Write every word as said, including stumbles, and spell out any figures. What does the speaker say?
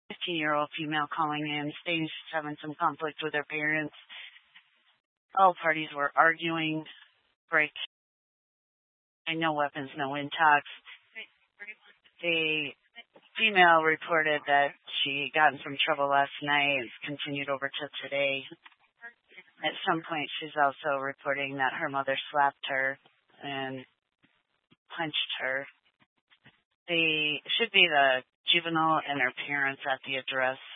fifteen-year-old female calling in, stating she's having some conflict with her parents. All parties were arguing. Break. No weapons, no intox. The female reported that she got in some trouble last night. It's continued over to today. At some point, she's also reporting that her mother slapped her and punched her. They should be the juvenile and their parents at the address